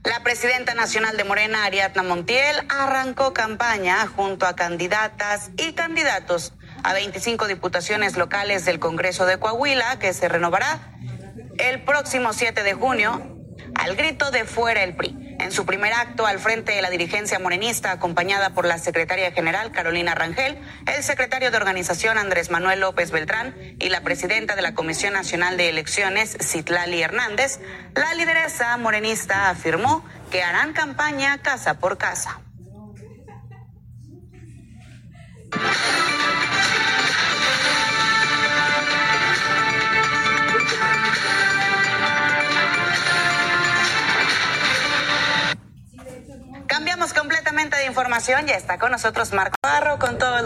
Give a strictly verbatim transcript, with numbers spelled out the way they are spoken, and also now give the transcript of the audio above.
La presidenta nacional de Morena, Ariadna Montiel, arrancó campaña junto a candidatas y candidatos a veinticinco diputaciones locales del Congreso de Coahuila, que se renovará el próximo siete de junio, al grito de fuera el P R I. En su primer acto al frente de la dirigencia morenista, acompañada por la secretaria general Carolina Rangel, el secretario de organización Andrés Manuel López Beltrán y la presidenta de la Comisión Nacional de Elecciones, Citlali Hernández, la lideresa morenista afirmó que harán campaña casa por casa. Cambiamos completamente de información. Ya está con nosotros Marco Barro con todo.